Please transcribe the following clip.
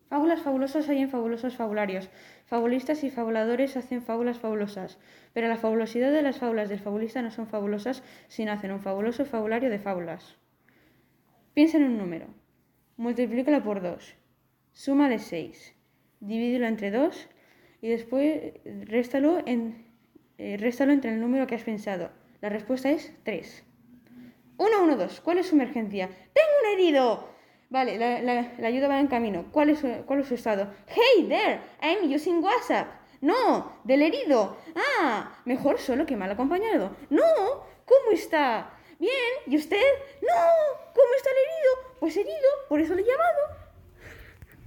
Fábulas fabulosas hay en fabulosos fabularios. Fabulistas y fabuladores hacen fábulas fabulosas. Pero la fabulosidad de las fábulas del fabulista no son fabulosas, sino hacen un fabuloso fabulario de fábulas. Piensa en un número. Multiplícalo por 2. Súmale 6. Divídelo entre 2 y después réstalo entre el número que has pensado. La respuesta es 3. 112. ¿Cuál es su emergencia? ¡Tengo un herido! Vale, la ayuda va en camino. ¿Cuál es su estado? Hey there, I'm using WhatsApp. No, del herido. Ah, mejor solo que mal acompañado. No, ¿cómo está? Bien, ¿y usted? No, ¿cómo está el herido? Pues herido, por eso le he llamado.